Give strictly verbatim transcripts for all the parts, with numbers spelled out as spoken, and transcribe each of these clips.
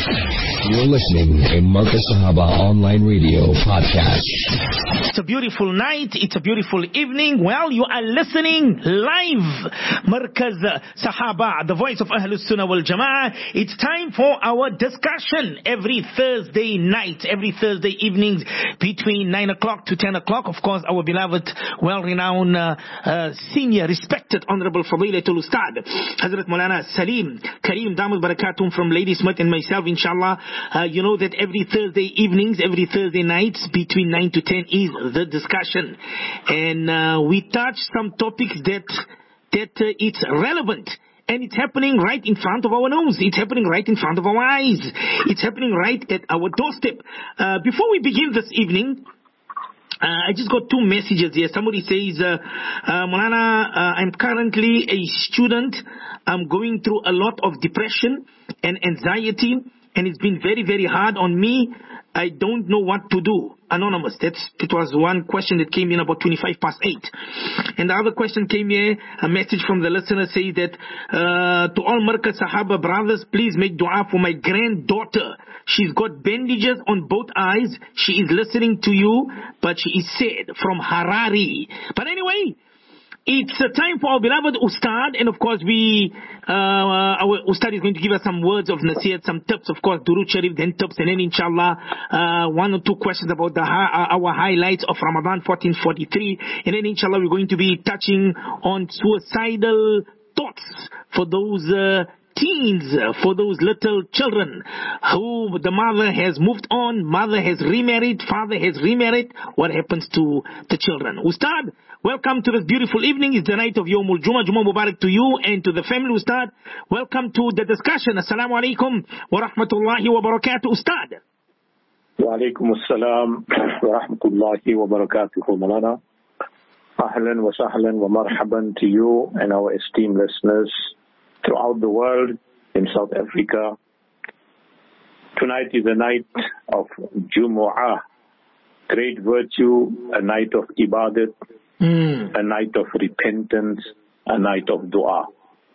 You're listening to Markaz Sahaba Online Radio Podcast. It's a beautiful night. It's a beautiful evening. Well, you are listening live. Markaz Sahaba, the voice of Ahlus Sunnah wal Jama'ah. It's time for our discussion every Thursday night, every Thursday evenings between nine o'clock to ten o'clock. Of course, our beloved, well-renowned, uh, uh, senior, respected, honorable Fadilatul Ustad, Hazrat Maulana Salim Kareem Damat Barakatum from Lady Smith and myself, inshallah. Uh, you know that every Thursday evenings, every Thursday nights between nine to ten is the discussion. And uh, we touch some topics that, that uh, it's relevant. And it's happening right in front of our nose. It's happening right in front of our eyes. It's happening right at our doorstep. Uh, before we begin this evening, Uh, I just got two messages here. Somebody says, uh, uh, Maulana, uh, I'm currently a student. I'm going through a lot of depression and anxiety, and it's been very, very hard on me. I don't know what to do. Anonymous. That's, that was one question that came in about twenty-five past eight. And the other question came here, a message from the listener says that, uh, to all Markaz Sahaba brothers, please make dua for my granddaughter. She's got bandages on both eyes. She is listening to you, but she is sad, from Harare. But anyway, it's a time for our beloved Ustad, and of course we, uh, our Ustad is going to give us some words of nasihat, some tips, of course, Durud Sharif, then tips, and then inshallah, uh, one or two questions about the ha- our highlights of Ramadan fourteen forty-three, and then inshallah we're going to be touching on suicidal thoughts for those, uh, teens, for those little children who the mother has moved on, mother has remarried, father has remarried. What happens to the children? Ustad, welcome to this beautiful evening. It's the night of Yawmul Jummah. Jummah Mubarak to you and to the family, Ustad. Welcome to the discussion. Assalamu alaikum wa rahmatullahi wa barakatuh, Ustad. Wa alaikum assalam wa rahmatullahi wa barakatuh, Maulana. Ahlan wa sahlan wa marhaban to you and our esteemed listeners throughout the world, in South Africa. Tonight is a night of Jumu'ah, great virtue, a night of ibadat, mm. a night of repentance, a night of dua.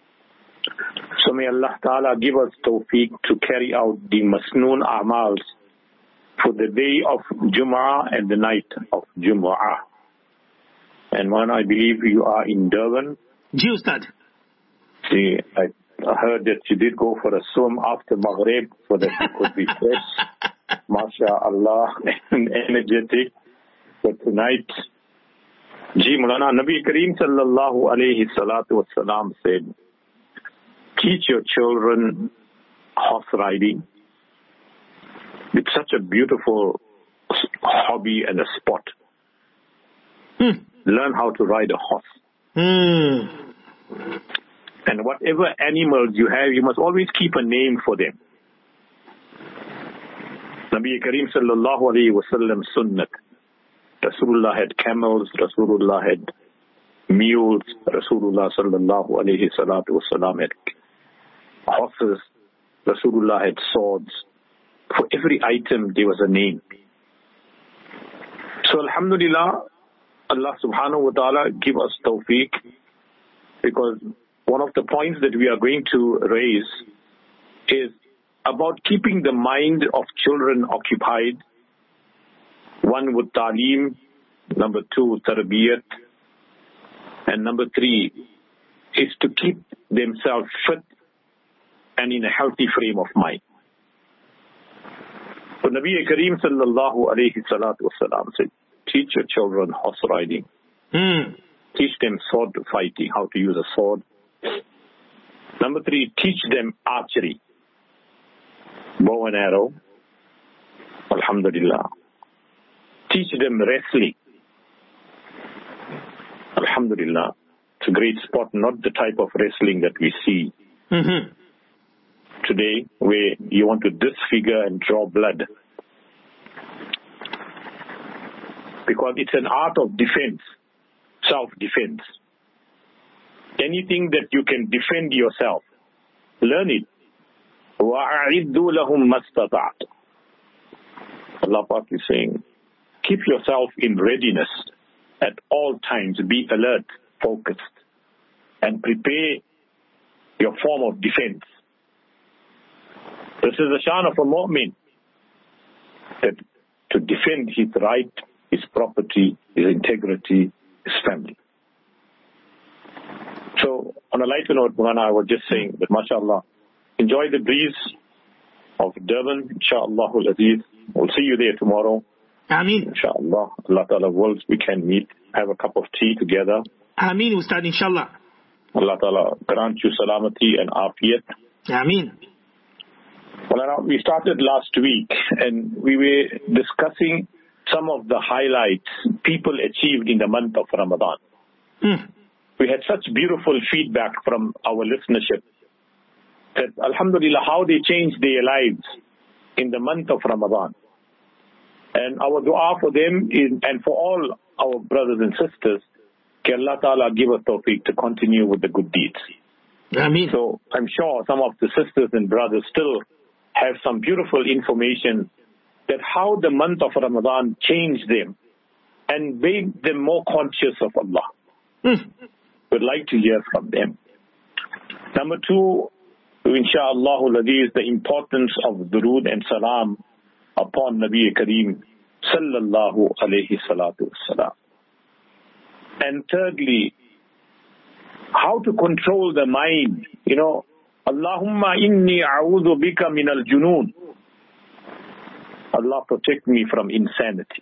So may Allah Ta'ala give us tawfiq to carry out the masnoon a'mals for the day of Jumu'ah and the night of Jumu'ah. And one, I believe you are in Durban. Ji, Ustad. See, I heard that you did go for a swim after Maghrib so that you could be fresh, MashaAllah, and energetic. But tonight, Ji Maulana, Nabi Kareem sallallahu alayhi salatu wasalam said, teach your children horse riding. It's such a beautiful hobby and a sport. Hmm. Learn how to ride a horse. Hmm. And whatever animals you have, you must always keep a name for them. Nabi Kareem sallallahu alayhi wa sallam sunnat. Rasulullah had camels, Rasulullah had mules, Rasulullah sallallahu alayhi salatu wa sallam had horses, Rasulullah had swords. For every item there was a name. So alhamdulillah, Allah subhanahu wa ta'ala give us tawfiq, because one of the points that we are going to raise is about keeping the mind of children occupied. One with ta'aleem, number two, tarbiyat, and number three is to keep themselves fit and in a healthy frame of mind. So Nabi Kareem sallallahu alayhi salatu wasalam said, teach your children horse riding. Mm. Teach them sword fighting, how to use a sword. Number three, teach them archery, bow and arrow. Alhamdulillah. Teach them wrestling. Alhamdulillah. It's a great sport, not the type of wrestling that we see mm-hmm. today, where you want to disfigure and draw blood. Because it's an art of defense, self-defense. Anything that you can defend yourself, learn it. وَأَعِدُّوا لَهُمْ مَسْتَطَعْتُ. Allah Pak is saying, keep yourself in readiness at all times. Be alert, focused, and prepare your form of defense. This is the shan of a mu'min, that to defend his right, his property, his integrity, his family. So, on a lighter note, Mulana, I was just saying that, mashallah, enjoy the breeze of Durban, inshallah al-Aziz. We'll see you there tomorrow. Ameen. Inshallah, Allah Ta'ala wills we can meet, have a cup of tea together. Ameen, Ustad, inshallah. Allah Ta'ala grant you salamati and afiyat. Ameen. Well, we started last week and we were discussing some of the highlights people achieved in the month of Ramadan. Mm. We had such beautiful feedback from our listenership that, alhamdulillah, how they changed their lives in the month of Ramadan. And our dua for them is, and for all our brothers and sisters, may Allah Ta'ala give us tawfiq to continue with the good deeds. Ameen. So I'm sure some of the sisters and brothers still have some beautiful information that how the month of Ramadan changed them and made them more conscious of Allah. Mm. We'd like to hear from them. Number two, inshaAllah, the importance of durood and salam upon Nabi Kareem sallallahu alayhi salatu wassalam. And thirdly, how to control the mind. You know, Allahumma inni a'udhu bika min al-junoon. Allah protect me from insanity.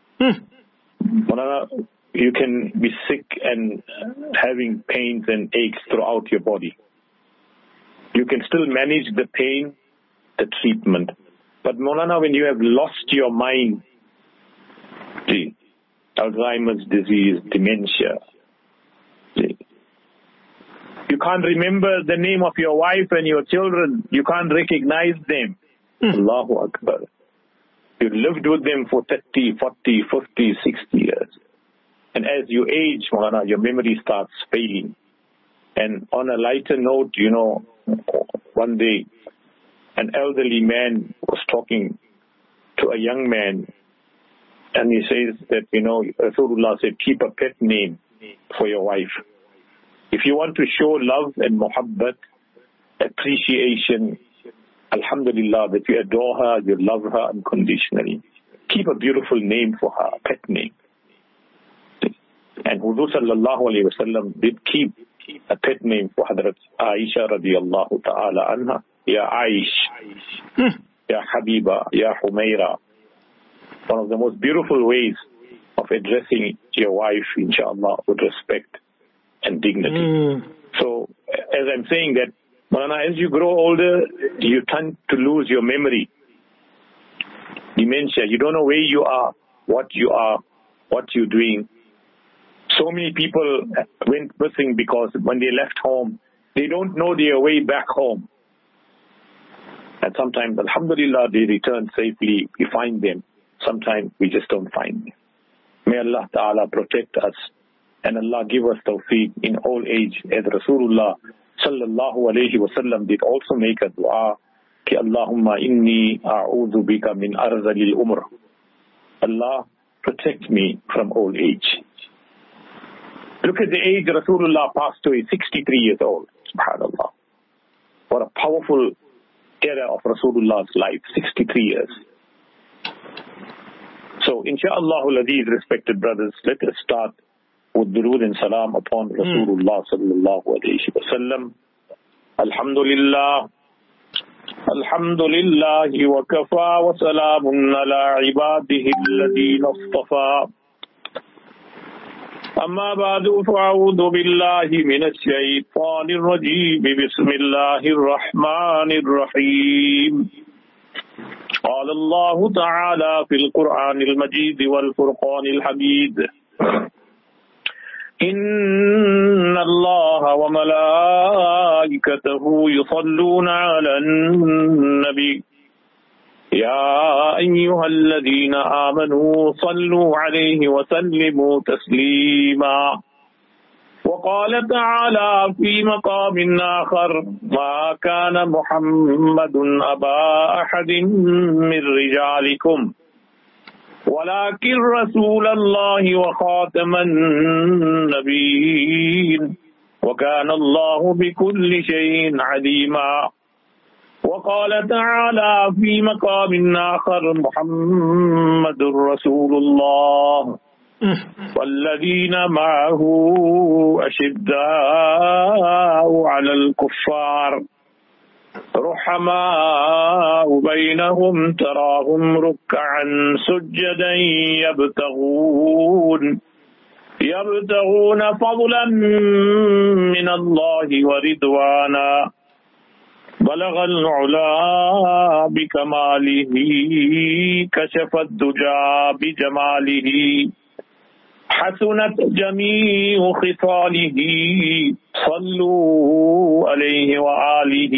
Hmm. You can be sick and having pains and aches throughout your body. You can still manage the pain, the treatment. But Maulana, when you have lost your mind, see, Alzheimer's disease, dementia, see, you can't remember the name of your wife and your children. You can't recognize them. Mm. Allahu Akbar. You lived with them for thirty, forty, fifty, sixty years. And as you age, Maulana, your memory starts failing. And on a lighter note, you know, one day, an elderly man was talking to a young man, and he says that, you know, Rasulullah said, keep a pet name for your wife. If you want to show love and muhabbat, appreciation, alhamdulillah, that you adore her, you love her unconditionally, keep a beautiful name for her, a pet name. And Hudur sallallahu alayhi wa sallam did keep a pet name for Hadrat Aisha radiyallahu ta'ala anha. Ya Aish, Ya Habiba, Ya Humaira. One of the most beautiful ways of addressing your wife, inshallah, with respect and dignity. Mm. So, as I'm saying that, Maulana, as you grow older, you tend to lose your memory. Dementia, you don't know where you are, what you are, what you're doing. So many people went missing because when they left home, they don't know their way back home. And sometimes, alhamdulillah, they return safely, we find them. Sometimes we just don't find them. May Allah Ta'ala protect us and Allah give us tawfiq in old age, as Rasulullah sallallahu alayhi wa sallam did also make a dua, ki Allahumma inni a'udhu bika min arzalil umr. Allah, protect me from old age. Look at the age Rasulullah passed away, sixty-three years old. SubhanAllah. What a powerful era of Rasulullah's life, sixty-three years. So, insha'Allah, these respected brothers, let us start with durood and salam upon Rasulullah sallallahu alayhi wa sallam. Alhamdulillah. Alhamdulillah wa kafa wa salamun ala ibadihi alladhina istafa. أما بعد فأعوذ بالله من الشيطان الرجيم بسم الله الرحمن الرحيم قال الله تعالى في القرآن المجيد والفرقان الحميد إن الله وملائكته يصلون على النبي يا أيها الذين آمنوا صلوا عليه وسلموا تسليما وقال تعالى في مقام آخر ما كان محمد أبا أحد من رجالكم ولكن رسول الله وخاتم النبيين وكان الله بكل شيء عليما وقال تعالى في مقام آخر محمد رسول الله والذين معه أشداء على الكفار رحماء بينهم تراهم ركعا سجدا يبتغون يبتغون فضلا من الله ورضوانا بلغ العلا بكماله كشف الدجى بجماله حسنت جميع خصاله صلوا عليه وآله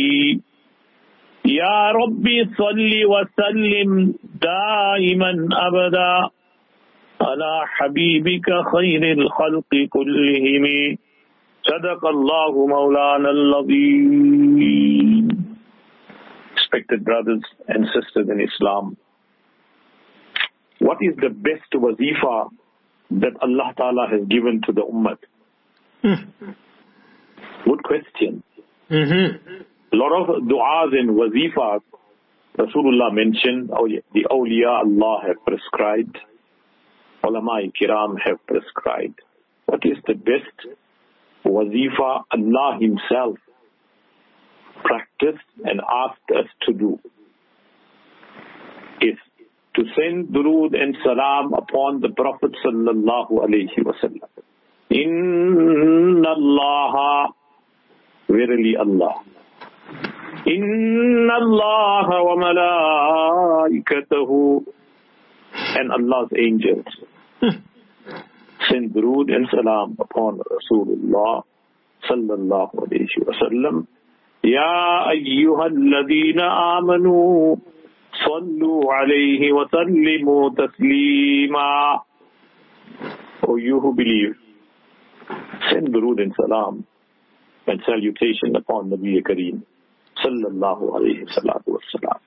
يا ربي صل وسلم دائما أبدا على حبيبك خير الخلق كلهم صدق الله مولانا العظيم. Respected brothers and sisters in Islam, what is the best wazifa that Allah Ta'ala has given to the ummah? Hmm. Good question. Mm-hmm. A lot of du'as and wazifas Rasulullah mentioned, oh yeah, the awliya Allah have prescribed, ulama kiram have prescribed. What is the best wazifa Allah Himself practiced and asked us to do? Is to send durood and salam upon the Prophet sallallahu alayhi wa sallam. Inna Allah, verily Allah. Inna Allah wa malaikatahu, and Allah's angels send durood and salam upon Rasulullah sallallahu alayhi wa sallam. Ya ayyuhal ladhina amanu sallu alayhi wa sallimu taslima. O you who believe, send durood and salam and salutation upon Nabi Kareem sallallahu alayhi wa sallam.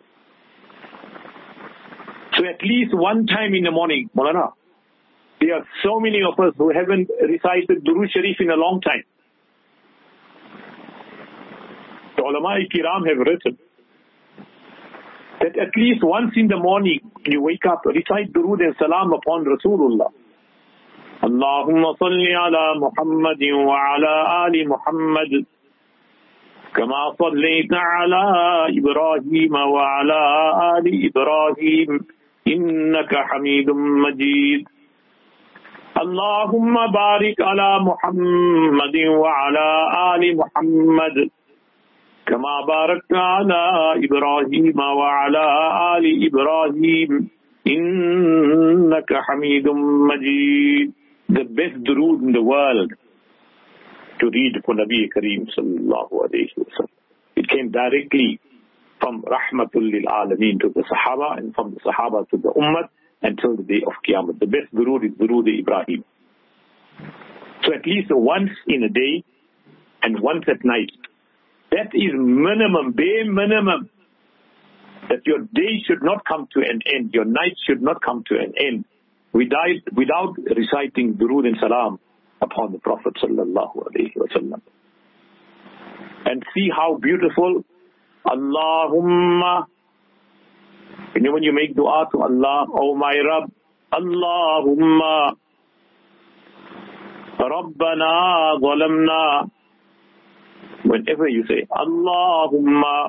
So at least one time in the morning, Maulana, there are so many of us who haven't recited Durood Sharif in a long time. The ulama kiram have written that at least once in the morning when you wake up, recite Durood and Salam upon Rasulullah. Allahumma salli ala Muhammadin wa ala ali Muhammad kama sallayta ala Ibrahim wa ala ali Ibrahim innaka Hamidum Majid. Allahumma barik ala Muhammadin wa ala ali Muhammad kama barakta ala Ibrahim wa ala ali Ibrahim innaka Hamidum Majid. The best durood in the world to read for Nabi Kareem sallallahu alayhi wa sallam. It came directly from Rahmatul lil Alameen to the Sahaba, and from the Sahaba to the Ummah until the day of Qiyamah. The best durood is Durood Ibrahim. So at least once in a day and once at night. That is minimum, bare minimum. That your day should not come to an end. Your night should not come to an end without, without reciting Durood and Salam upon the Prophet sallallahu alayhi wa sallam. And see how beautiful Allahumma, you know when you make dua to Allah, oh my Rabb, Allahumma Rabbana zalamna. Whenever you say Allahumma,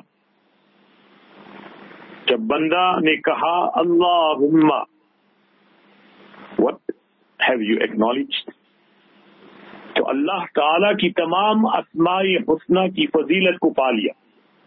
jab banda ne kaha Allahumma, what have you acknowledged? To Allah Ta'ala ki tamam asma-i husna ki fazilat ko pa liya.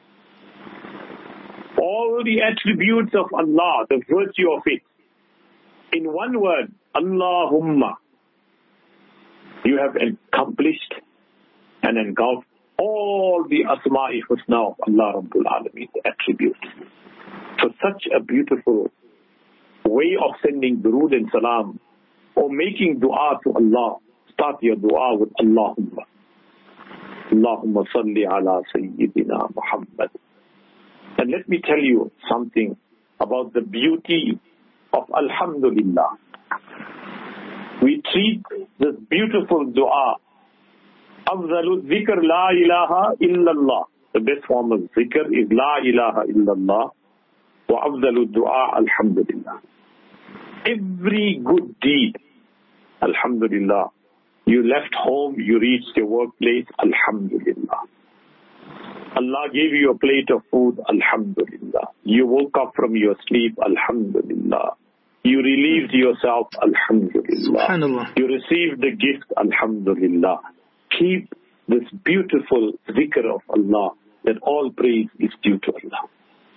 All the attributes of Allah, the virtue of it, in one word, Allahumma, you have accomplished and engulfed all the asma-i husna of Allah Rabbul Alameen, the attributes. So such a beautiful way of sending durood and salam or making dua to Allah. Start your dua with Allahumma. Allahumma salli ala Sayyidina Muhammad. And let me tell you something about the beauty of Alhamdulillah. We treat this beautiful dua, Afdalu Zikr La Ilaha Illallah. the best form of zikr is La ilaha illallah wa afdalu du'a alhamdulillah. Every good deed, alhamdulillah. You left home, you reached your workplace, alhamdulillah. Allah gave you a plate of food, alhamdulillah. You woke up from your sleep, alhamdulillah. You relieved yourself, alhamdulillah. Subhanallah. You received the gift, alhamdulillah. Keep this beautiful zikr of Allah, that all praise is due to Allah.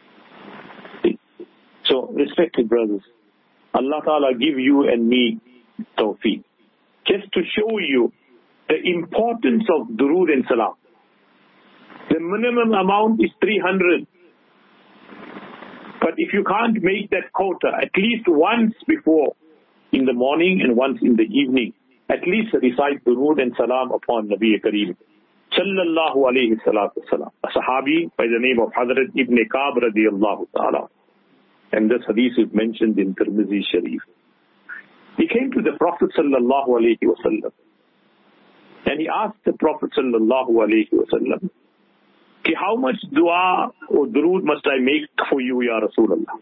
So, respected brothers, Allah Ta'ala give you and me tawfiq. Just to show you the importance of durood and salam. The minimum amount is three hundred. But if you can't make that quota, at least once before in the morning and once in the evening, at least recite durood and salam upon Nabi Kareem sallallahu alayhi salatu salam. A sahabi by the name of Hazrat Ibn Ka'b radiyallahu ta'ala. And this hadith is mentioned in Tirmidhi Sharif. He came to the Prophet sallallahu alayhi wa sallam. And he asked the Prophet sallallahu alayhi wa sallam, how much dua or durood must I make for you, Ya Rasulullah?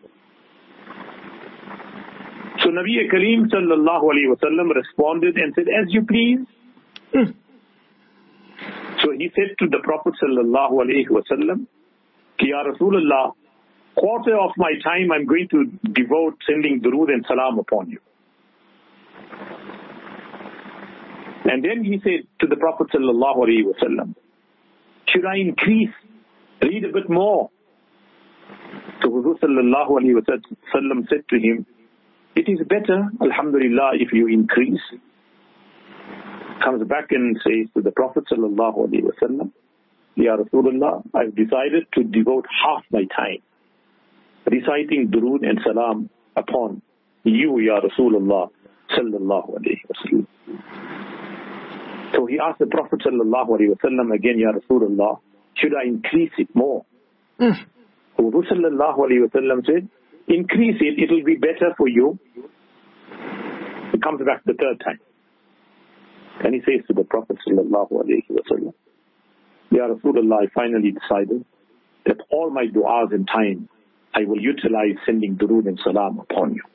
So Nabi Kareem sallallahu alayhi wa sallam responded and said, as you please. Hmm. So he said to the Prophet sallallahu alayhi wa sallam, Ya Rasulullah, quarter of my time I'm going to devote sending durood and salam upon you. And then he said to the Prophet sallallahu alayhi wa sallam, should I increase? Read a bit more. So Huzur sallallahu alayhi wa sallam said to him, it is better, alhamdulillah, if you increase. Comes back and says to the Prophet sallallahu alayhi wa sallam, Ya Rasulullah, I've decided to devote half my time reciting durood and salam upon you, Ya Rasulullah sallallahu alayhi wa sallam. So he asked the Prophet sallallahu alayhi wa sallam again, Ya Rasulullah, should I increase it more? Mm. Huzur sallallahu alayhi wa sallam said, increase it, it will be better for you. He comes back the third time. And he says to the Prophet sallallahu alayhi wa sallam, Ya Rasulullah, I finally decided that all my du'as and time, I will utilize sending durood and salam upon you.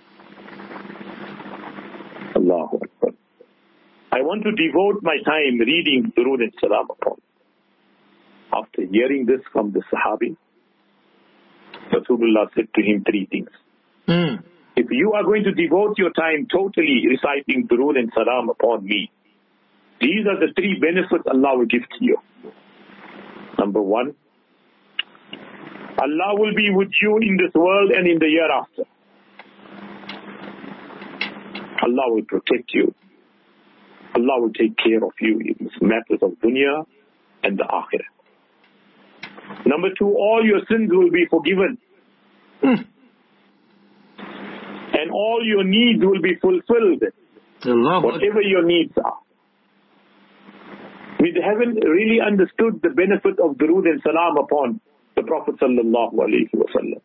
Allahu Akbar. I want to devote my time reading durood and salam upon you. After hearing this from the Sahabi, Rasulullah said to him three things. Mm. If you are going to devote your time totally reciting durood and salam upon me, these are the three benefits Allah will give to you. Number one, Allah will be with you in this world and in the year after. Allah will protect you. Allah will take care of you in this matters of dunya and the akhirah. Number two, all your sins will be forgiven. Mm. And all your needs will be fulfilled. Allah. Whatever your needs are. We haven't really understood the benefit of durood and salam upon the Prophet sallallahu alayhi wa sallam.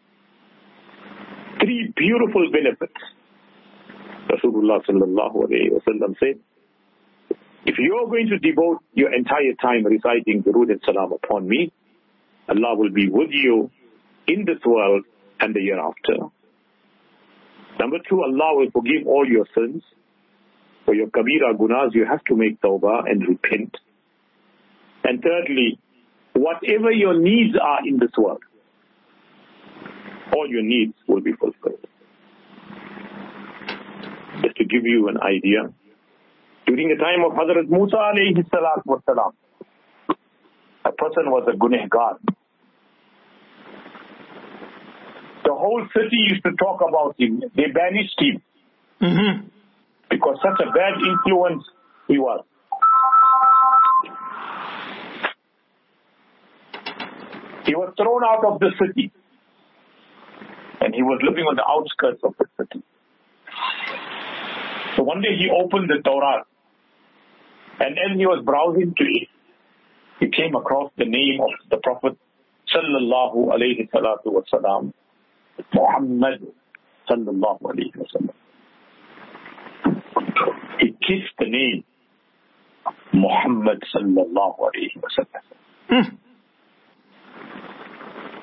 Three beautiful benefits. Rasulullah sallallahu alayhi wa sallam said, if you are going to devote your entire time reciting durood and salam upon me, Allah will be with you in this world and the year after. Number two, Allah will forgive all your sins. For your kabira gunas, you have to make tawbah and repent. And thirdly, whatever your needs are in this world, all your needs will be fulfilled. Just to give you an idea, during the time of Hazrat Musa alayhi salatu wasalam, a person was a gunehgar. The whole city used to talk about him. They banished him. Mm-hmm. Because such a bad influence he was. He was thrown out of the city. And he was living on the outskirts of the city. So one day he opened the Torah. And as he was browsing to it, he came across the name of the Prophet sallallahu alayhi salatu wa salam, Muhammad sallallahu alayhi wa sallam. He kissed the name Muhammad sallallahu alayhi wa sallam. Mm.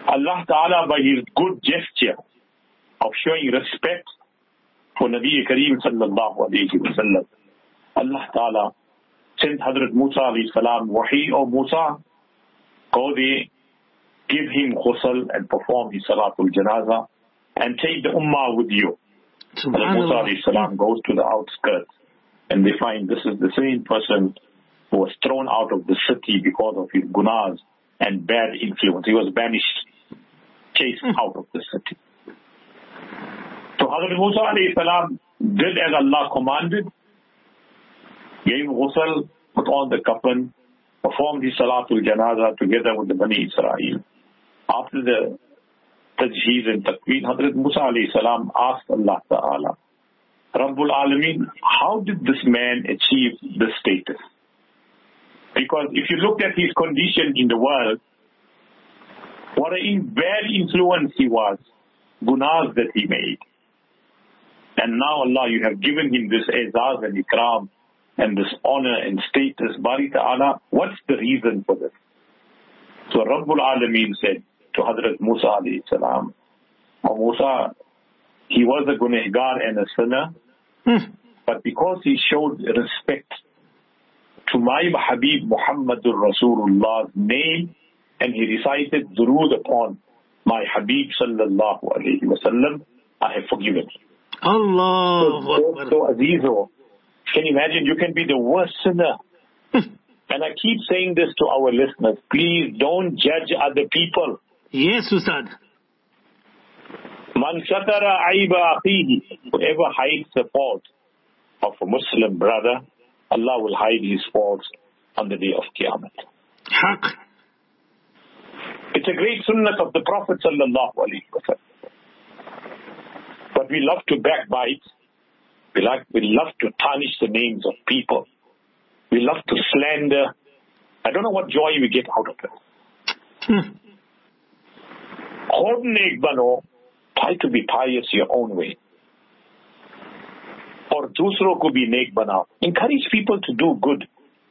Allah Ta'ala, by His good gesture of showing respect for Nabi Kareem sallallahu alayhi wa sallam, Allah Ta'ala sent Hazrat Musa alayhi salam wahi, O Musa, go there, give him ghusl and perform his salatul janazah and take the ummah with you. Hazrat Musa alayhi salam goes to the outskirts and they find this is the same person who was thrown out of the city because of his gunas and bad influence. He was banished, chased out of the city. So Hazrat Musa alayhi salam did as Allah commanded, gave ghusl, put on the kafan, performed his salatul janazah together with the Bani Israel. After the tajheez and takbeen, Hazrat Musa alayhi salam asked Allah Ta'ala, Rabbul Alameen, how did this man achieve this status? Because if you looked at his condition in the world, what a bad influence he was, gunas that he made. And now Allah, you have given him this izaz and ikram and this honor and status. Bari Ta'ala, what's the reason for this? So Rabbul Alameen said to Hazrat Musa alayhi salam, O Musa, he was a gunehgar and a sinner, hmm. but because he showed respect to my Habib Muhammadur Rasulullah's name, and he recited durood upon my Habib sallallahu alayhi wa sallam, I have forgiven him. Allah. So, so, so Azizo, can you imagine, you can be the worst sinner. And I keep saying this to our listeners, please don't judge other people. Yes, Ustad. Man satara aiba akhihi, whoever hides the fault of a Muslim brother, Allah will hide his faults on the day of Qiyamah. Haq. It's a great sunnah of the Prophet sallallahu alaihi wasallam. But we love to backbite. We like, we love to tarnish the names of people. We love to slander. I don't know what joy we get out of it. Khod nek bano, try to be pious your own way. Or dusro ko bhi nek banao. Encourage people to do good.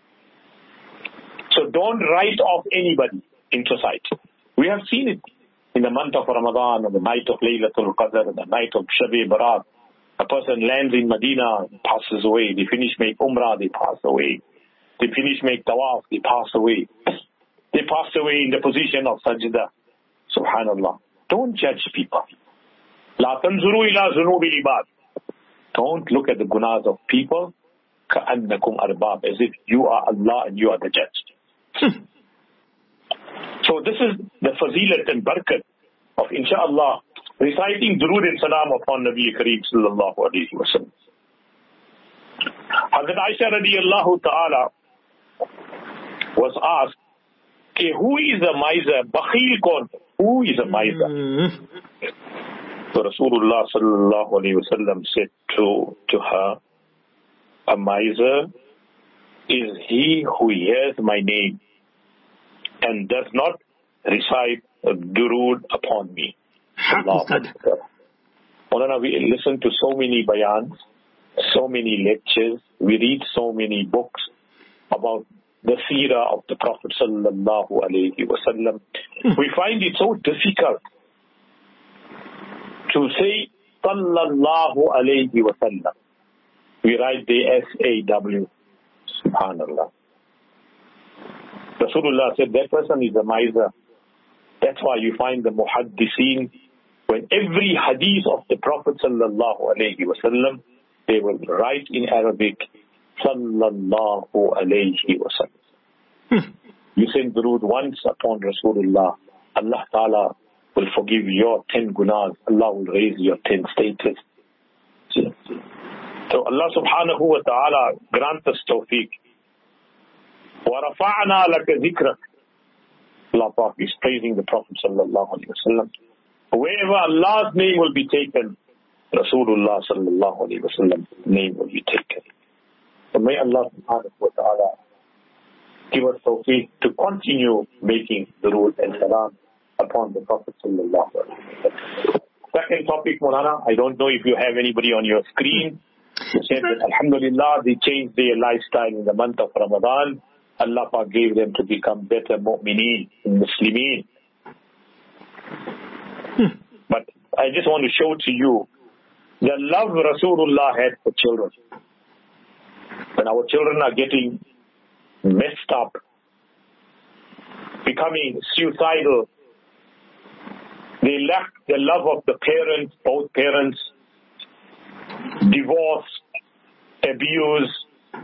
So don't write off anybody in society. We have seen it in the month of Ramadan, or the night of Laylatul Qadr, the night of Shab-e Barat. A person lands in Medina, passes away. They finish make Umrah, they pass away. They finish make Tawaf, they pass away. They pass away in the position of Sajda. Subhanallah. Don't judge people. La tanzuru ila zunubi ibad. Don't look at the gunas of people. Ka'annakum arbab, as if you are Allah and you are the judge. So this is the fazilat and barakat of, inshaAllah, reciting durood and salam upon Nabi Kareem sallallahu alayhi wa sallam. Hazrat Aisha radiyallahu ta'ala was asked, okay, who is a miser? Bakhil kon? Who is a miser? Mm-hmm. So Rasulullah sallallahu alayhi wa sallam said to, to her, a miser is he who hears my name and does not recite a durood upon me. Maulana, we listen to so many bayans, so many lectures, we read so many books about the seerah of the Prophet sallallahu alayhi wa sallam. We find it so difficult to say sallallahu alayhi wa sallam. We write the S A W. Subhanallah. Rasulullah said that person is a miser. That's why you find the muhaddiseen, when every hadith of the Prophet sallallahu alayhi wa sallam, they will write in Arabic, sallallahu alayhi wa sallam. You send durood once upon Rasulullah, Allah Ta'ala will forgive your ten gunas. Allah will raise your ten status. So Allah subhanahu wa ta'ala grant us tawfiq. وَرَفَعْنَا لَكَ ذِكْرَكَ. Allah Ta'ala is praising the Prophet sallallahu alayhi wa sallam. Wherever Allah's name will be taken, Rasulullah sallallahu alayhi wa sallam's name will be taken. So may Allah subhanahu wa ta'ala give us tawfiq to continue making durood and salam upon the Prophet sallallahu alayhi wa sallam. Second topic, Maulana, I don't know if you have anybody on your screen who said that Alhamdulillah, they changed their lifestyle in the month of Ramadan. Allah gave them to become better mu'mineen, Muslimeen. But I just want to show to you the love Rasulullah had for children. When our children are getting messed up, becoming suicidal, they lack the love of the parents, both parents, divorce, abuse.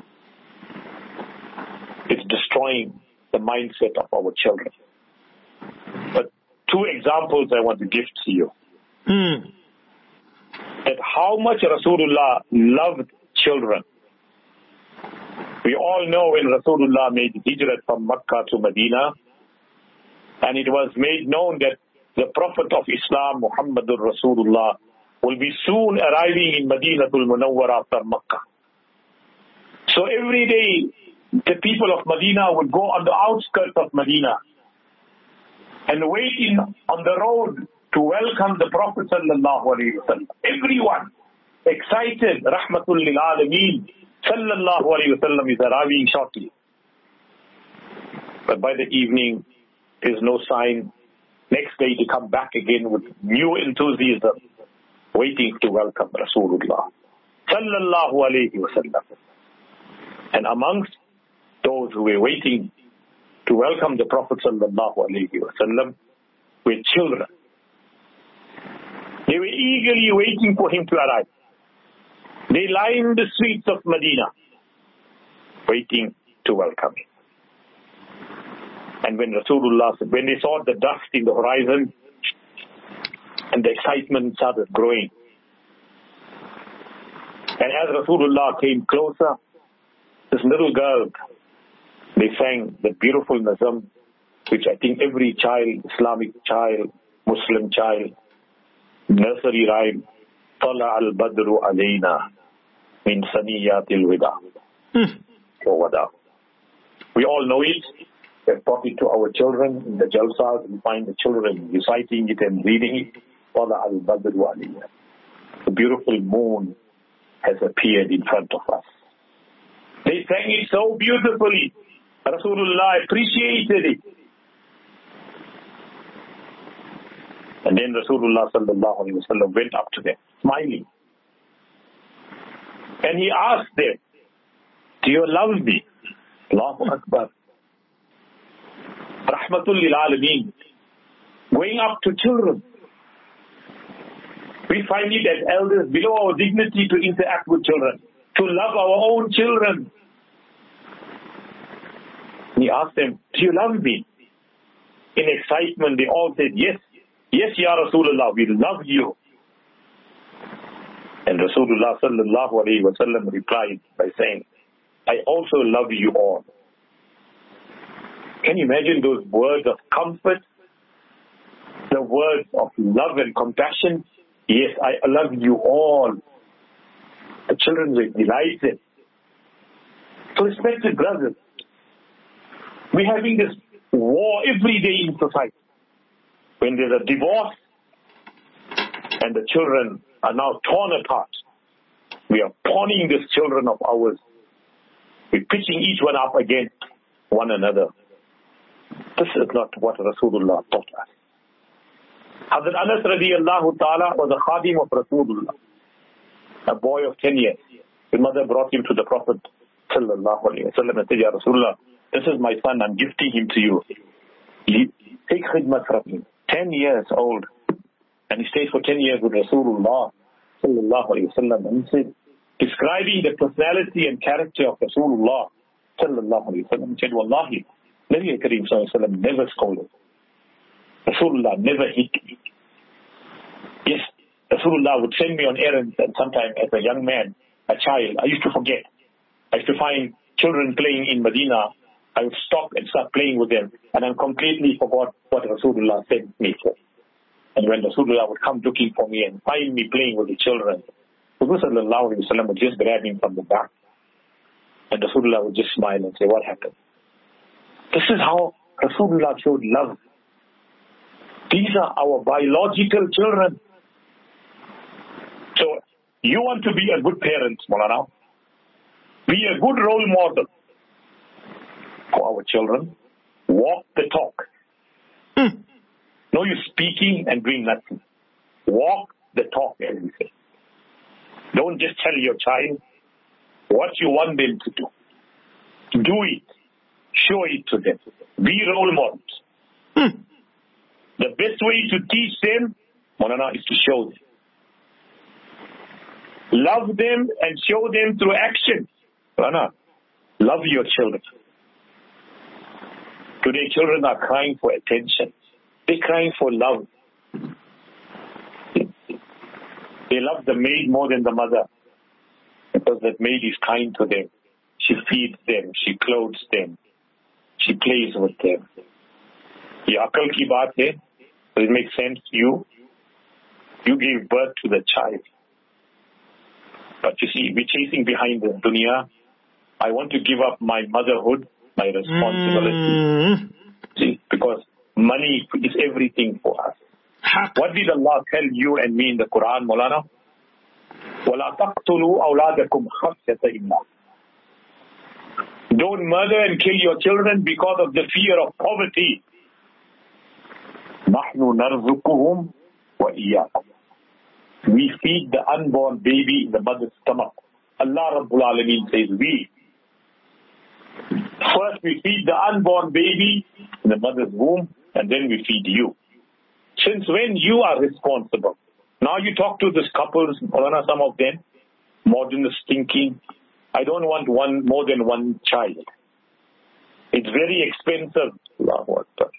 It's destroying the mindset of our children. But two examples I want to give to you. Mm. That how much Rasulullah loved children. We all know when Rasulullah made hijrat from Makkah to Medina, and it was made known that the Prophet of Islam, Muhammadur Rasulullah, will be soon arriving in Madinatul Munawwara after Makkah. So every day, the people of Medina would go on the outskirts of Medina and waiting on the road to welcome the Prophet sallallahu alaihi wasallam. Everyone excited, rahmatul lil alameen, sallallahu alaihi wasallam is arriving shortly. But by the evening, there's no sign. Next day, they come back again with new enthusiasm, waiting to welcome Rasulullah sallallahu alaihi wasallam. And amongst those who were waiting to welcome the Prophet sallallahu alaihi wasallam were children. They were eagerly waiting for him to arrive. They lined the streets of Medina, waiting to welcome him. And when Rasulullah, when they saw the dust in the horizon, and the excitement started growing, and as Rasulullah came closer, this little girl, they sang the beautiful nazam, which I think every child, Islamic child, Muslim child, nursery rhyme, Tala al-Badru alayna min saniyatil wida. Or wada. We all know it. We've taught it to our children in the jalsas. We find the children reciting it and reading it. Tala al-Badru alayna. The beautiful moon has appeared in front of us. They sang it so beautifully. Rasulullah appreciated it. And then Rasulullah sallallahu alaihi wasallam went up to them, smiling. And he asked them, do you love me? Allahu Akbar. Rahmatul lil alameen. Going up to children. We find it as elders below our dignity to interact with children, to love our own children. He asked them, do you love me? In excitement, they all said, yes. Yes, Ya Rasulullah, we love you. And Rasulullah sallallahu alayhi wa sallam replied by saying, I also love you all. Can you imagine those words of comfort? The words of love and compassion? Yes, I love you all. The children were delighted. So respected brothers, we're having this war every day in society. When there's a divorce and the children are now torn apart, we are pawning these children of ours. We're pitching each one up against one another. This is not what Rasulullah taught us. Hazrat Anas radiyallahu ta'ala was a khadim of Rasulullah, a boy of ten years. His mother brought him to the Prophet sallallahu alayhi wa sallam and said, Ya Rasulullah, this is my son, I'm gifting him to you. Take khidmat from him. Ten years old. And he stayed for ten years with Rasulullah sallallahu alayhi wa sallam. And he said, describing the personality and character of Rasulullah sallallahu alayhi wa sallam, he said, Wallahi, Nabi Kareem sallallahu alayhi wa sallam never scolded. Rasulullah never hit me. Yes, Rasulullah would send me on errands, and sometimes as a young man, a child, I used to forget. I used to find children playing in Medina. I would stop and start playing with them, and I completely forgot what Rasulullah sent me for. And when Rasulullah would come looking for me and find me playing with the children, Rasulullah sallallahu alayhi wa sallam would just grab him from the back, and Rasulullah would just smile and say, what happened? This is how Rasulullah showed love. These are our biological children. So, you want to be a good parent, Maulana. Be a good role model for our children. Walk the talk. Mm. No, you speaking and doing nothing. Walk the talk, as we say. Don't just tell your child what you want them to do. Do it. Show it to them. Be role models. Hmm. The best way to teach them, Maulana, is to show them. Love them and show them through action. Maulana, love your children. Today, children are crying for attention. They're crying for love. They love the maid more than the mother, because that maid is kind to them. She feeds them. She clothes them. She plays with them. Ye akal ki baat hai. Does it make sense to you? You gave birth to the child. But you see, we're chasing behind the dunya. I want to give up my motherhood, my responsibility. Mm. See, because money is everything for us. What did Allah tell you and me in the Quran, Maulana? وَلَا تَقْتُلُوا أَوْلَادَكُمْ خَشْيَةَ إِمْلَاقٍ. Don't murder and kill your children because of the fear of poverty. نَحْنُ نَرْزُقُهُمْ وَإِيَّاكُمْ. We feed the unborn baby in the mother's stomach. Allah Rabbul Alameen says we. First we feed the unborn baby in the mother's womb, and then we feed you. Since when you are responsible? Now you talk to these couples, some of them, modernist thinking. I don't want one more than one child. It's very expensive. Allahu Akbar.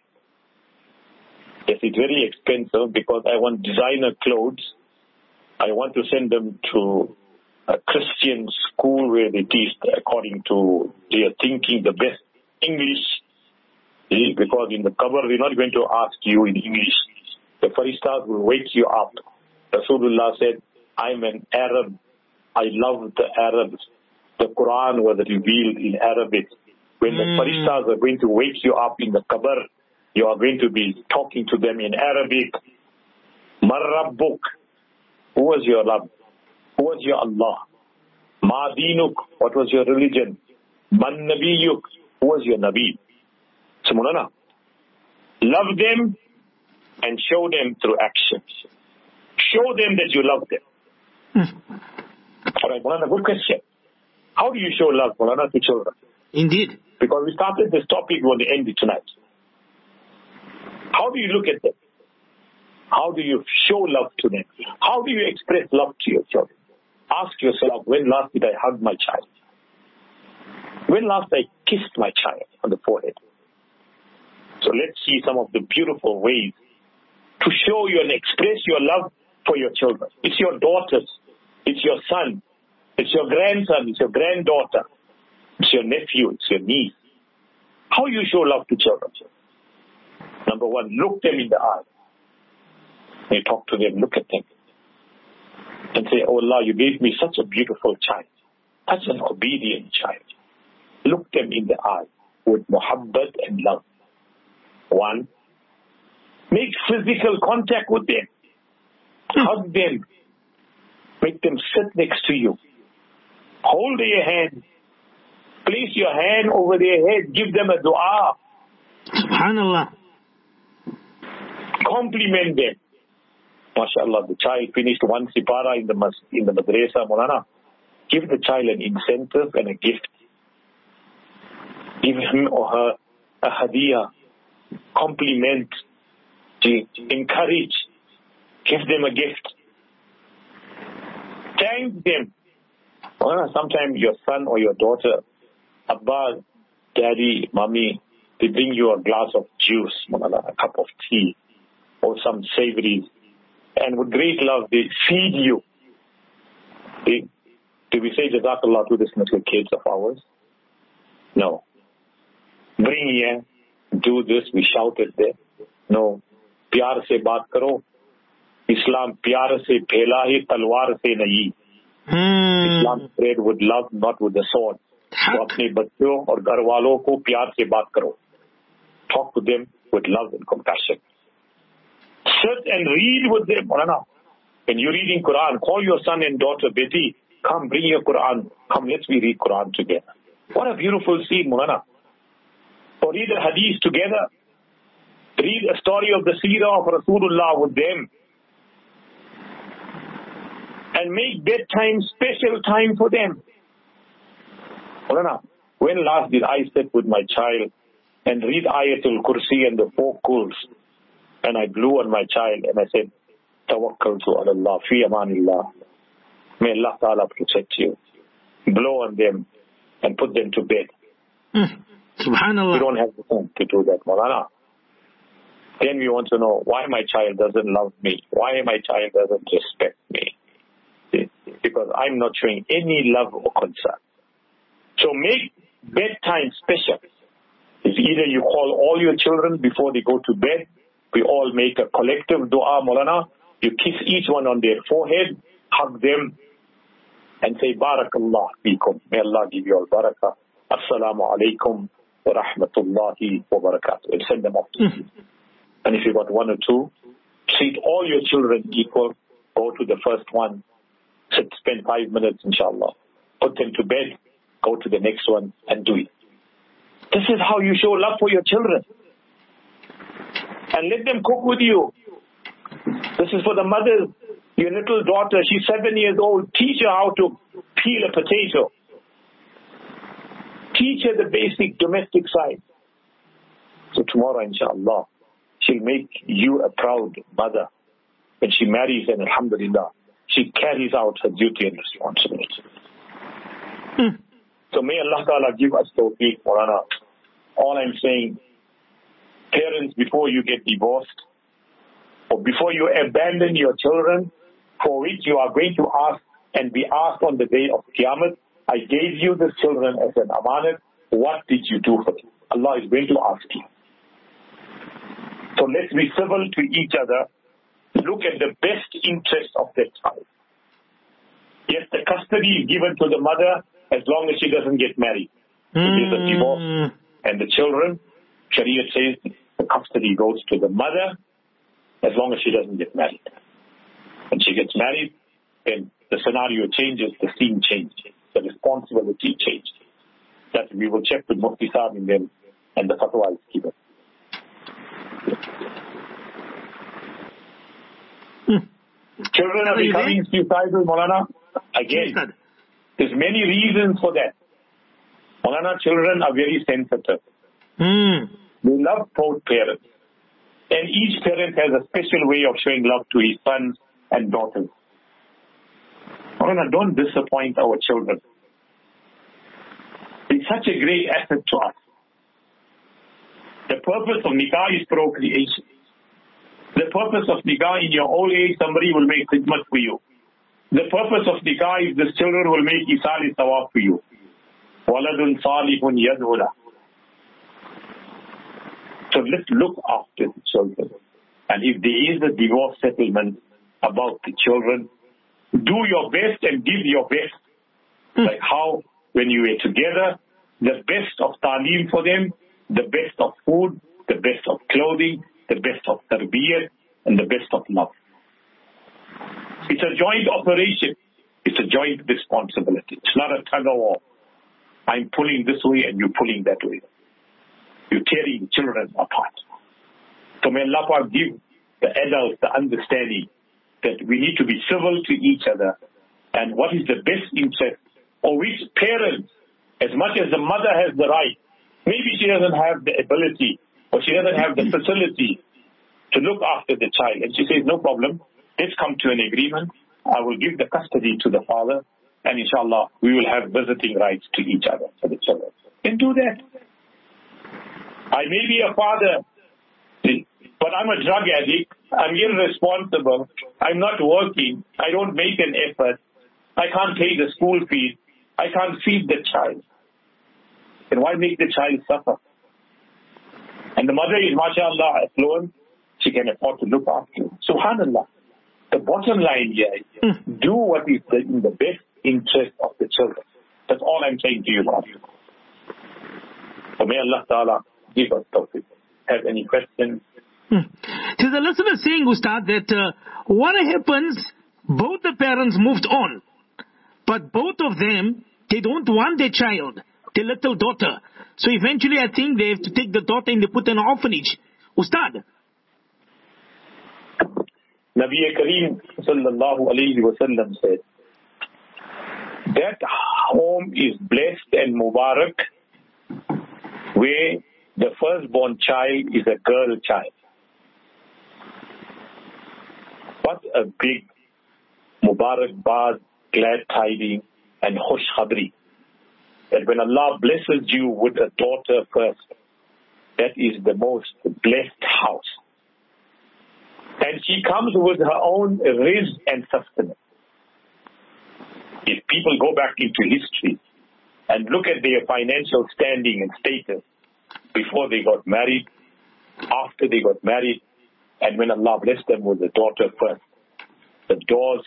Yes, it's very expensive because I want designer clothes. I want to send them to a Christian school where they teach according to their thinking the best English. See? Because in the cover, we're not going to ask you in English. The Faristas will wake you up. Rasulullah said, I'm an Arab. I love the Arabs. The Quran was revealed in Arabic. When mm. the Faristas are going to wake you up in the qabr, you are going to be talking to them in Arabic. Mar Rabbuk. Who was your Rabb? Who was your Allah? Ma Dinuk. What was your religion? Man Nabiyuk. Who was your Nabi? So, Maulana, love them and show them through actions. Show them that you love them. Mm. All right, Maulana, good question. How do you show love, Maulana, to children? Indeed. Because we started this topic, we're going to end it tonight. How do you look at them? How do you show love to them? How do you express love to your children? Ask yourself, when last did I hug my child? When last I kissed my child on the forehead? So let's see some of the beautiful ways to show you and express your love for your children. It's your daughters. It's your son. It's your grandson. It's your granddaughter. It's your nephew. It's your niece. How you show love to children? Number one, look them in the eye. When you talk to them, look at them. And say, oh Allah, you gave me such a beautiful child. Such an obedient child. Look them in the eye with muhabbat and love. One, make physical contact with them. Hug them. Make them sit next to you. Hold their hand. Place your hand over their head. Give them a dua. Subhanallah. Compliment them. MashaAllah, the child finished one sipara in the mas- in the madrasa, Maulana. Give the child an incentive and a gift. Give him or her a hadiyah. Compliment. Encourage. Give them a gift. Thank them. Maulana, sometimes your son or your daughter, Abba, Daddy, Mommy, they bring you a glass of juice, Maulana, a cup of tea, or some savories. And with great love, they feed you. They, do we say Jazakallah to these little kids of ours? No. Bring here, do this, we shout at them. No. Pyar se baat karo. Islam pyar se phela hai, talwar se nahi. Hmm. Islam spread with love, not with the sword. So apne bachon aur ghar walon ko pyar se baat karo. Talk to them with love and compassion. Sit and read with them. When you're reading Quran, call your son and daughter, Beti, come bring your Quran. Come, let's we read Quran together. What a beautiful scene, Maulana. Or read a hadith together. Read a story of the seerah of Rasulullah with them. And make bedtime special time for them. When last did I sit with my child and read Ayatul Kursi and the four Quls, and I blew on my child and I said, Tawakkaltu ala Allah, fi amanillah. May Allah Ta'ala protect you. Blow on them and put them to bed. Mm. Subhanallah. You don't have the time to do that, Maulana. Then we want to know why my child doesn't love me, why my child doesn't respect me. See? Because I'm not showing any love or concern. So make bedtime special. It's either you call all your children before they go to bed, we all make a collective dua, Maulana. You kiss each one on their forehead, hug them, and say, Barakallah fikum. May Allah give you all barakah. Assalamu alaikum wa rahmatullahi wa barakatuh. And send them off to you. And if you got one or two, treat all your children equal. Go to the first one. Sit, spend five minutes, inshallah. Put them to bed. Go to the next one and do it. This is how you show love for your children. And let them cook with you. This is for the mothers. Your little daughter, she's seven years old. Teach her how to peel a potato. Teach her the basic domestic side. So tomorrow, inshallah, she'll make you a proud mother. When she marries, and alhamdulillah, she carries out her duty and responsibility. Hmm. So may Allah Ta'ala give us tawfiq, Maulana. All I'm saying, parents, before you get divorced, or before you abandon your children, for which you are going to ask and be asked on the day of Qiyamah, I gave you the children as an amanat, what did you do for them? Allah is going to ask you. So let's be civil to each other. Look at the best interest of that child. Yes, the custody is given to the mother as long as she doesn't get married. Mm. If there's a divorce and the children, Sharia says the custody goes to the mother as long as she doesn't get married. When she gets married, then the scenario changes, the scene changes, the responsibility changes. That we will check with Mufti Saab in them and the fatwa is given. Hmm. Children are becoming suicidal, Maulana. Again, there's many reasons for that. Maulana, children are very sensitive. Hmm. They love both parents. And each parent has a special way of showing love to his sons and daughters. Maulana, don't disappoint our children. It's such a great asset to us. The purpose of nikah is procreation. The purpose of nikah, in your old age, somebody will make khidmat for you. The purpose of nikah is the children will make isali tawaf for you. Waladun salihun yadhula. So let's look after the children. And if there is a divorce settlement about the children, do your best and give your best. Hmm. Like how, when you were together, the best of ta'aleem for them, the best of food, the best of clothing, the best of tarbiyat, and the best of love. It's a joint operation. It's a joint responsibility. It's not a tug of war. I'm pulling this way and you're pulling that way. You're tearing children apart. So may Allah give the adults the understanding that we need to be civil to each other and what is the best interest, or which parents, as much as the mother has the right, maybe she doesn't have the ability or she doesn't have the facility to look after the child. And she says, no problem, let's come to an agreement. I will give the custody to the father and inshallah we will have visiting rights to each other for the children. And do that. I may be a father, but I'm a drug addict. I'm irresponsible. I'm not working. I don't make an effort. I can't pay the school fees. I can't feed the child. Then why make the child suffer? And the mother is, mashallah, affluent. She can afford to look after you. Subhanallah. The bottom line here is mm. do what is the, in the best interest of the children. That's all I'm saying to you, Maulana. So may Allah Ta'ala give us tawfiq. Have any questions? Hmm. So the listener is saying, Ustad, that uh, what happens, both the parents moved on, but both of them, they don't want their child, their little daughter. So eventually I think they have to take the daughter and they put in an orphanage. Ustad. Nabi Kareem sallallahu alayhi wa sallam said, that home is blessed and Mubarak where the firstborn child is a girl child. What a big Mubarak Bad, glad tidings and Khush Khabri. That when Allah blesses you with a daughter first, that is the most blessed house. And she comes with her own rizq and sustenance. If people go back into history and look at their financial standing and status before they got married, after they got married, and when Allah blessed them with a daughter first, the doors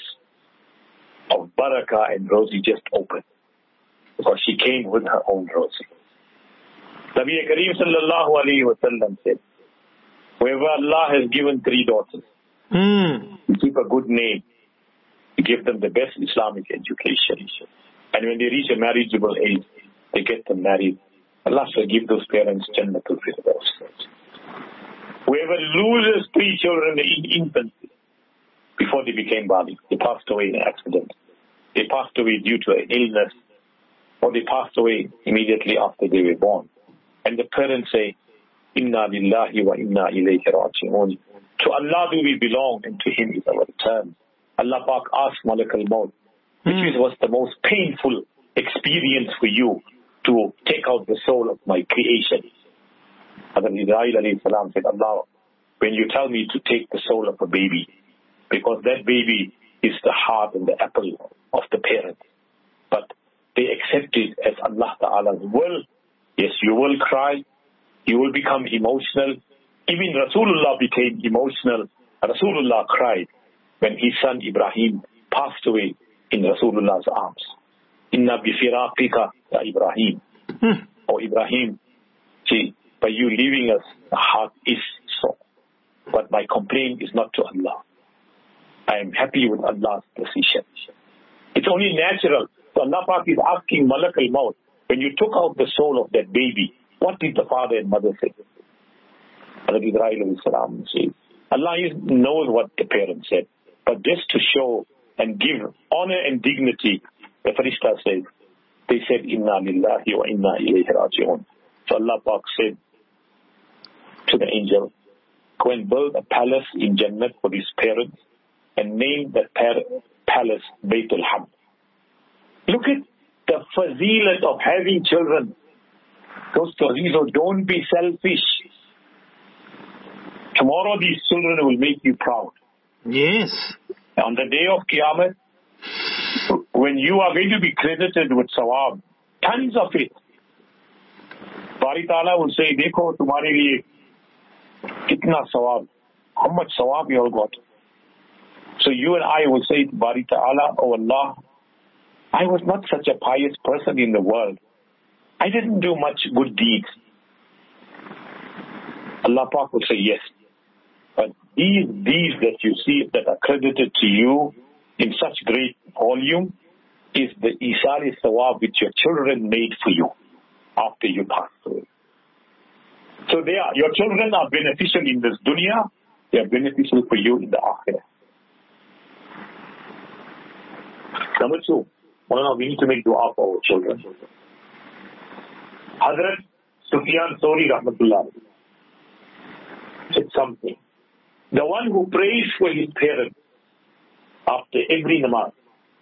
of barakah and rosy just opened. Because she came with her own rosy. Nabi Kareem sallallahu alayhi wa sallam said, whoever Allah has given three daughters, mm. you keep a good name, you give them the best Islamic education. And when they reach a marriageable age, they get them married. Allah shall give those parents Jannatul Firdaus. Whoever loses three children in infancy, before they became baligh, they passed away in an accident, they passed away due to an illness, or they passed away immediately after they were born. And the parents say, Inna lillahi wa inna ilayhi raji'un. To Allah do we belong, and to Him is our return. Allah Pak asked Malak al-Maut, which mm. was the most painful experience for you to take out the soul of my creation. Hazrat Israel alayhi salam said, Allah, when you tell me to take the soul of a baby, because that baby is the heart and the apple of the parents, but they accept it as Allah Ta'ala's will. Yes, you will cry, you will become emotional. Even Rasulullah became emotional. Rasulullah cried when his son Ibrahim passed away in Rasulullah's arms. Inna bifiraqika ya Ibrahim. Hmm. Oh Ibrahim, see, by you leaving us, the heart is so. But my complaint is not to Allah. I am happy with Allah's decision. It's only natural. So Allah Pak is asking Malak al-Maut, when you took out the soul of that baby, what did the father and mother say? Hazrat Israel alayhi salam says, Allah knows what the parents said, but just to show and give honor and dignity, the Farishta says, they said, Inna lillahi wa inna ilayhi raji'un. So Allah Pak said to the angel, go and build a palace in Jannat for his parents and name that palace Baytul Hamd. Look at the fazilat of having children. Those Tazizo, don't be selfish. Tomorrow these children will make you proud. Yes. On the day of Qiyamah, when you are going to be credited with sawab, tons of it, Bari Ta'ala will say, Dekho, tumhare liye kitna sawab, how much sawab you all got. So you and I will say to Bari Ta'ala, oh Allah, I was not such a pious person in the world. I didn't do much good deeds. Allah Pak will say, yes. But these deeds that you see that are credited to you in such great volume is the Isari Sawab which your children made for you after you passed away. So they are, your children are beneficial in this dunya, they are beneficial for you in the akhirah. Number two, we need to make dua for our children. Hazrat Sufyan Thawri Rahmatullah said something. The one who prays for his parents after every namaz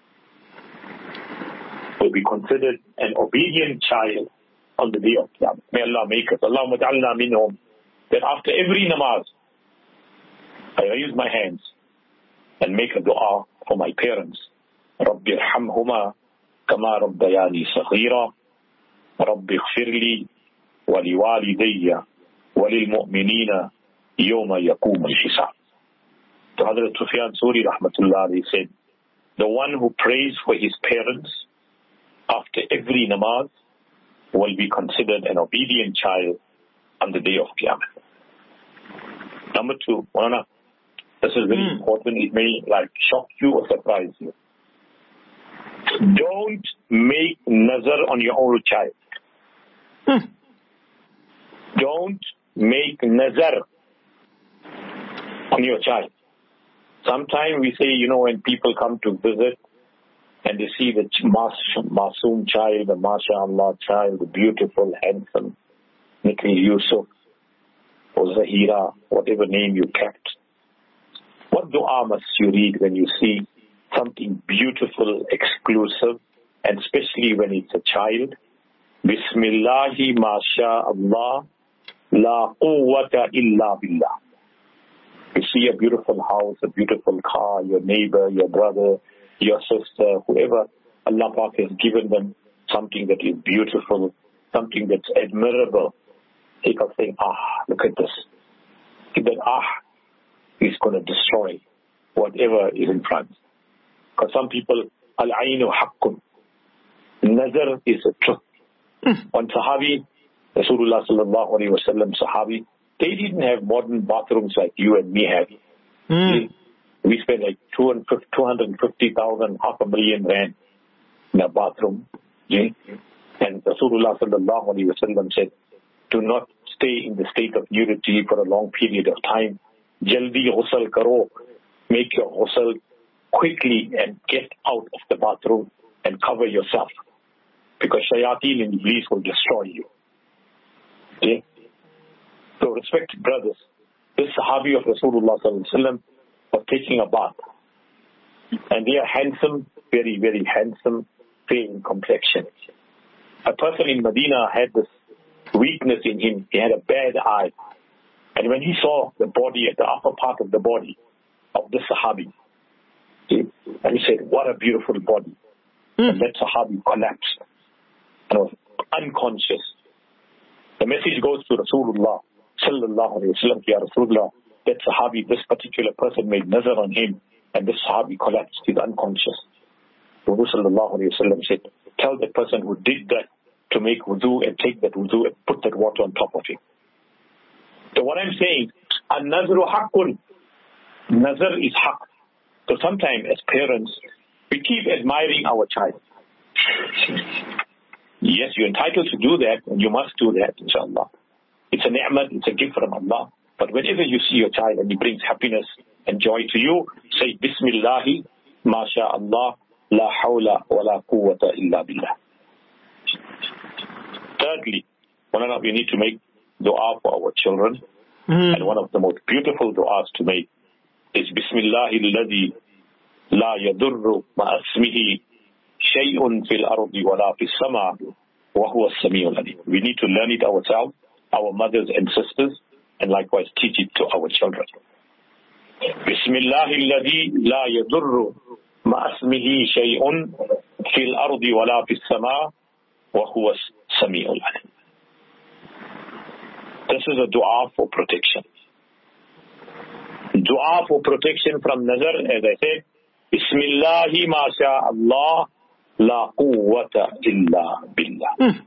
will be considered an obedient child on the day of Qiyamah. May Allah make us, Allahumma ja'alna minhum, that after every namaz, I raise my hands and make a dua for my parents. Rabbi irhamhuma kama rabbayani saghira. Rabbi ighfirli wa liwalidayya wa lilmu'minina yawma yaqum al-hisab. So Hazrat Sufyan Thawri Rahmatullah said, the one who prays for his parents after every namaz will be considered an obedient child on the day of Qiyamah. Number two, Mulana, this is very mm. important. It may like shock you or surprise you. Don't make nazar on your own child. Hmm. Don't make nazar on your child. Sometimes we say, you know, when people come to visit and they see the Masoom child, the MashaAllah child, the beautiful, handsome Nikhil Yusuf or Zahira, whatever name you kept, what dua must you read when you see something beautiful, exclusive, and especially when it's a child? Bismillahi MashaAllah La quwwata illa billah. You see a beautiful house, a beautiful car, your neighbor, your brother, your sister, whoever, Allah Pak has given them something that is beautiful, something that's admirable. Take off saying, ah, look at this. That ah is going to destroy whatever is in front. Because some people, al-aynu haqqun. Nazar is a truth. Mm. One Sahabi, Rasulullah sallallahu alayhi wa sallam Sahabi, they didn't have modern bathrooms like you and me have. Mm. We spent like two hundred fifty thousand, half a million rand in a bathroom. Yeah? And Rasulullah sallallahu alayhi wa sallam said, do not stay in the state of nudity for a long period of time. Jaldi ghusl karo. Make your ghusl quickly and get out of the bathroom and cover yourself. Because shayateen and iblis will destroy you. Okay? So respected brothers, this Sahabi of Rasulullah sallallahu alaihi wasallam was taking a bath. And they are handsome, very, very handsome, fair in complexion. A person in Medina had this weakness in him. He had a bad eye. And when he saw the body at the upper part of the body of this Sahabi, okay, and he said, what a beautiful body. Mm. And that Sahabi collapsed and was unconscious. The message goes to Rasulullah sallallahu alayhi wa sallam, Ya Rasulullah, that Sahabi, this particular person made nazar on him, and this Sahabi collapsed, he's unconscious. Rasul sallallahu alayhi wa sallam said, tell the person who did that to make wudu and take that wudu and put that water on top of him. So what I'm saying, an-nazru haqqun. Nazar is haqq. So sometimes as parents, we keep admiring our child. Yes, you're entitled to do that, and you must do that, inshallah. It's a ni'mat, it's a gift from Allah. But whenever you see your child and he brings happiness and joy to you, say, Bismillahi, MashaAllah, La hawla wa la quwwata illa billah. Thirdly, one of we need to make dua for our children. Mm. And one of the most beautiful du'as to make is Bismillahi alladhi la yadurru ma'asmihi shay'un fil ardi wa la fis sama wa huwa as-sami'ul alim. We need to learn it ourselves, our mothers and sisters, and likewise teach it to our children. Bismillahi alladhi la yadurru ma'asmihi shay'un fil ardi wa la fis sama wa huwa as-sami'ul alim. This is a dua for protection. Dua for protection from nazar, as I said, Bismillahi ma sha Allah, la quwwata illa billah. Mm.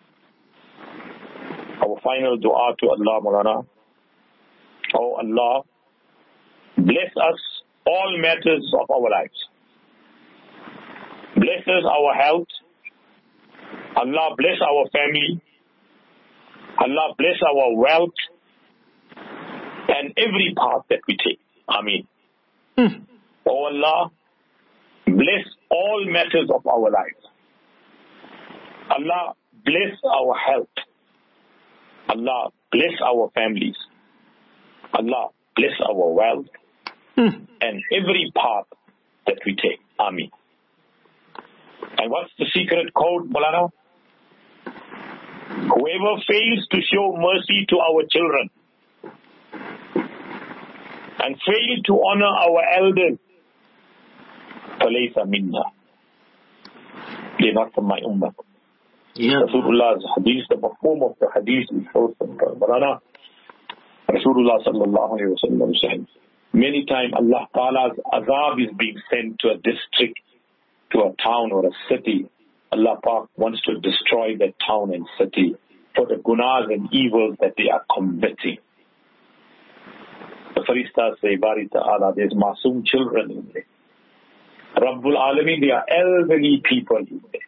Our final dua to Allah, Maulana. Oh Allah, bless us all matters of our lives. Bless us our health. Allah bless our family. Allah bless our wealth and every path that we take. Ameen. Mm. Oh Allah, bless all matters of our lives. Allah bless our health. Allah bless our families. Allah bless our wealth mm. and every path that we take. Ameen. And what's the secret code, Maulana? Whoever fails to show mercy to our children and fail to honor our elders, falaysa minna. They're not from my ummah. Yeah. Rasulullah's hadith, the mafhum of the hadith is so simple. Maulana, Rasulullah sallallahu alayhi wa sallam said, many times Allah Ta'ala's azab is being sent to a district, to a town or a city. Allah Pak wants to destroy that town and city for the gunas and evils that they are committing. The Faristas say, Bari Ta'ala, there's masoom children in there. Rabbul Alameen, they are elderly people in there.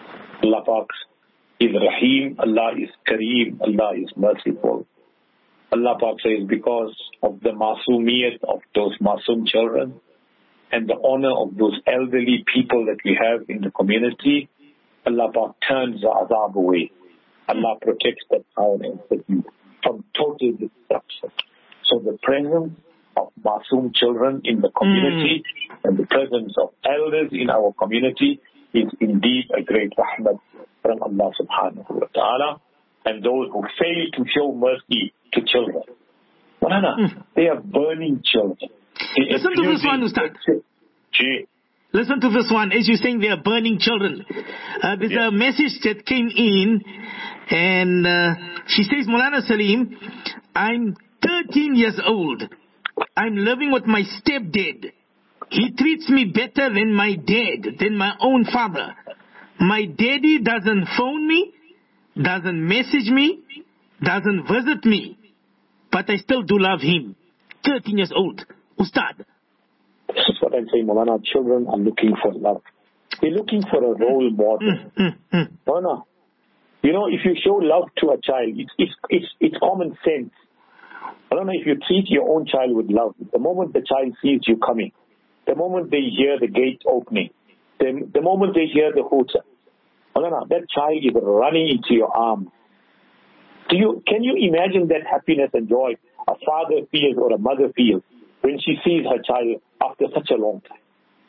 Allah Pak is Rahim, Allah is Kareem, Allah is merciful. Allah Pak says, because of the masumiyat of those masum children and the honor of those elderly people that we have in the community, Allah Pak turns the azab away. Allah protects the town and city from total destruction. So the presence of masum children in the community mm. and the presence of elders in our community is indeed a great rahmat from Allah subhanahu wa ta'ala. And those who fail to show mercy to children, Malana, mm. they are burning children. They Listen to this one, Ustad. Gee. Listen to this one. As you're saying, they are burning children. Uh, there's yeah. a message that came in, and uh, she says, Maulana Salim, I'm thirteen years old. I'm living with my stepdad. He treats me better than my dad, than my own father. My daddy doesn't phone me, doesn't message me, doesn't visit me, but I still do love him. thirteen years old. Ustad. This is what I'm saying, Maulana. Children are looking for love. They're looking for a role model. Mm, mm, mm. Maulana, you know, if you show love to a child, it's, it's, it's, it's common sense. Maulana, if you treat your own child with love, the moment the child sees you coming, the moment they hear the gate opening, the, the moment they hear the hooter, Maulana, that child is running into your arms. Do you, can you imagine that happiness and joy a father feels or a mother feels when she sees her child after such a long time?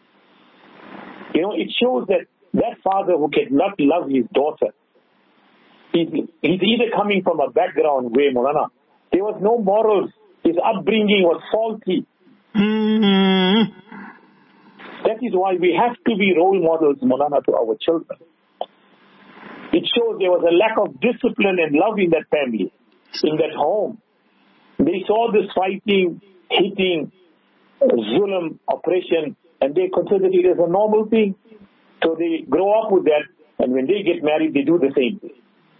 You know, it shows that that father who cannot love his daughter, he's, he's either coming from a background where, Maulana, there was no morals, his upbringing was faulty. Mm-hmm. That is why we have to be role models, Maulana, to our children. It shows there was a lack of discipline and love in that family, in that home. They saw this fighting, hitting, zulm, oppression, and they considered it as a normal thing. So they grow up with that, and when they get married, they do the same thing.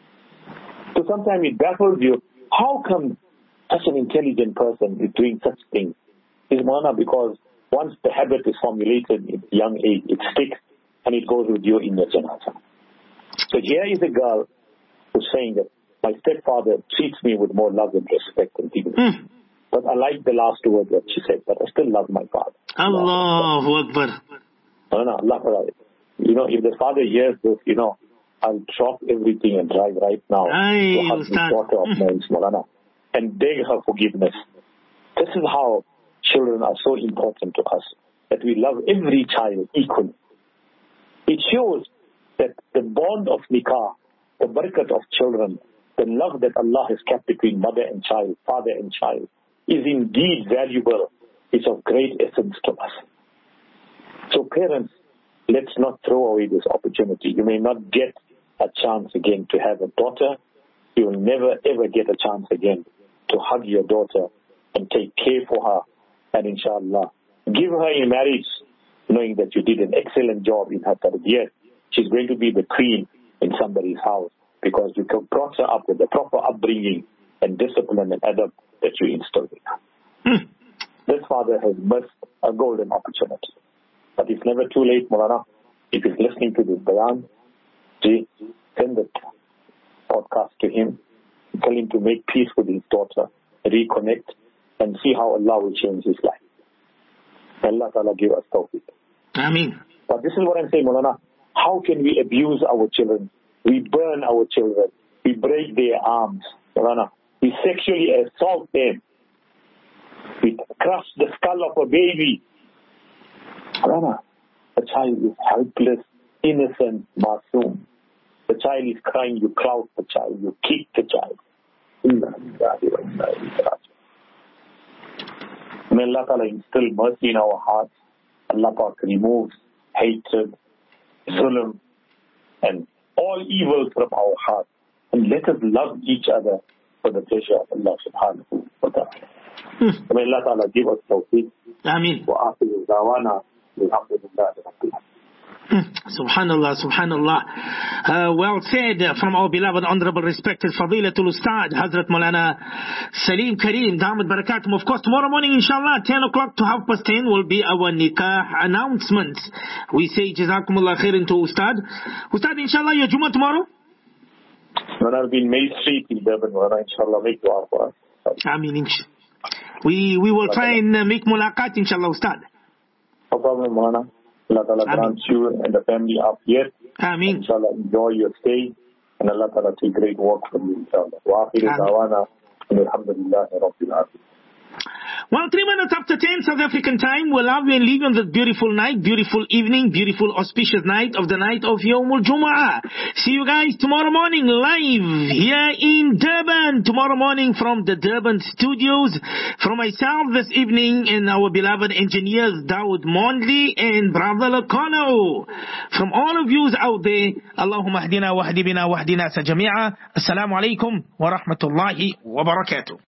So sometimes it baffles you, how come such an intelligent person is doing such things? It's Maulana, because once the habit is formulated at a young age, it sticks and it goes with you in your janazah. So here is a girl who's saying that my stepfather treats me with more love and respect and dignity. Mm. But I like the last word that she said, but I still love my father. Allahu Akbar. No, no, Allah. You know, if the father hears this, you know, I'll drop everything and drive right now Aye, to have the daughter of mine, Maulana, and beg her forgiveness. This is how children are so important to us, that we love every child equally. It shows that the bond of nikah, the barakat of children, the love that Allah has kept between mother and child, father and child, is indeed valuable. It's of great essence to us. So parents, let's not throw away this opportunity. You may not get a chance again to have a daughter. You will never ever get a chance again to hug your daughter and take care for her. And inshallah, give her in marriage, knowing that you did an excellent job in her tarbiyah. She's going to be the queen in somebody's house because you brought her up with the proper upbringing and discipline and adab that you instilled in her. Hmm. This father has missed a golden opportunity. But it's never too late, Maulana. If he's listening to this bayan, send the podcast to him. Tell him to make peace with his daughter, reconnect, and see how Allah will change his life. Allah Ta'ala give us tawfiq. Ameen. But this is what I'm saying, Maulana. How can we abuse our children? We burn our children. We break their arms, Maulana. We sexually assault them. We crush the skull of a baby. Maulana, the child is helpless, innocent, masoom. The child is crying, you clout the child, you kick the child. May Allah Ta'ala instill mercy in our hearts. Allah Ta'ala removes hatred, zulm, and all evil from our hearts. And let us love each other for the pleasure of Allah subhanahu wa ta'ala. Hmm. May Allah Ta'ala give us tawfiq. Ameen. Wa akhiru da'wana alhamdulillahi rabbil alamin. Subhanallah, Subhanallah. Uh, well said uh, from our beloved, honorable, respected Fadilatul Ustad, Hazrat Maulana Salim Kareem, Damat Barakatum. Of course, tomorrow morning, inshallah, ten o'clock to half past ten will be our nikah announcements. We say Jazakumullah khairan to Ustad. Ustad, inshallah, your Jummah tomorrow? When I'll be in May Street in Durban, inshallah, make dua for us. Ameen, inshallah. We, we will try and uh, make mulaqat, inshallah, Ustad. No problem, Maulana. Allah Ta'ala grants you and the family up here. Ameen. Inshallah, enjoy your stay. And Allah Ta'ala take great work from you, inshallah. Wa akhiru da'wana. Alhamdulillah, Rabbil Alamin. Well, three minutes after ten South African time, we'll love you and leave you on this beautiful night, beautiful evening, beautiful auspicious night of the night of Yawmul Jumu'ah. See you guys tomorrow morning live here in Durban. Tomorrow morning from the Durban studios. From myself this evening and our beloved engineers Dawood Mondley and Brother Lakono. From all of you out there, Allahumma hdina wa hdibina wa hdina sa jami'a. Assalamu alaikum wa rahmatullahi wa barakatuh.